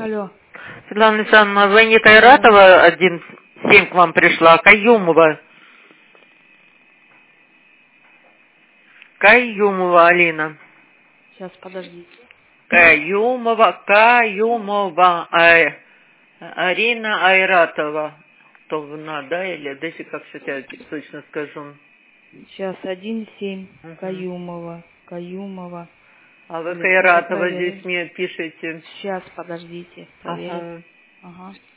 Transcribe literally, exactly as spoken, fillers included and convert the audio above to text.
Алло. Светлана Александровна, вы не Кайратова один семь к вам пришла, а Каюмова. Каюмова Алина. Сейчас, подождите. Каюмова, Каюмова, а, Арина Айратова. То надо, или дайте как сейчас я точно скажу. Сейчас, один семь, Угу. Каюмова, Каюмова. А вы Нет, Кайратова проверим. здесь мне пишете. Сейчас, подождите, проверим. Ага. Ага.